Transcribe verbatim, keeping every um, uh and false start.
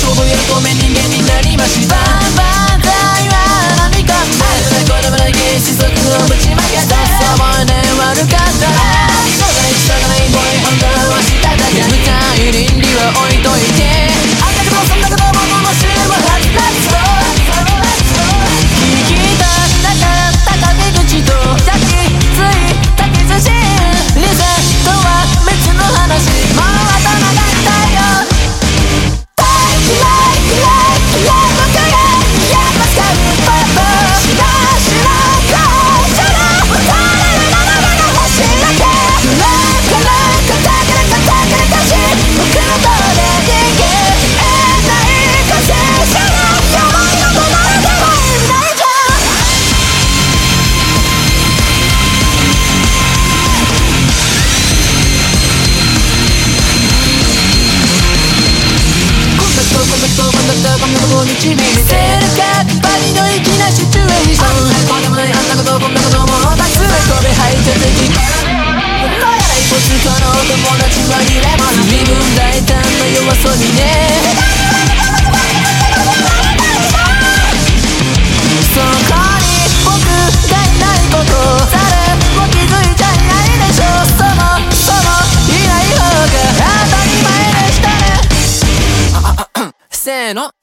勝負やごめん人間になりました。 バンザイは何かってこだわらない四則をぶちまけてそうね悪かったしょうがないしょうがないボーイ本当はしただけ舞台倫理は置いといてあんなことそんなこと僕も知るわはずだ聞きたなかった陰口と抱きついた傷しリセットは別の話もう後なかったよ大嫌い嫌い嫌い僕がやっぱ使うパパしらしらかしらもたれるならばが欲しいだけくらくらかたくらかたくらかし僕のトレーニングえないかせしゃらやばいのと誰でも意味ないじゃんコンタクトコンタクトコンタクトコンタクトを導いて見せるかパリの粋なシチュエーションこんでもないあんなことこんなこともたくさん飛び吐いて敵どうやら一歩通行のお友達はいれば身分大胆な弱そうにねそこに僕がいないこと誰も気づいちゃいないでしょそもそもいない方が当たり前でしたねせーの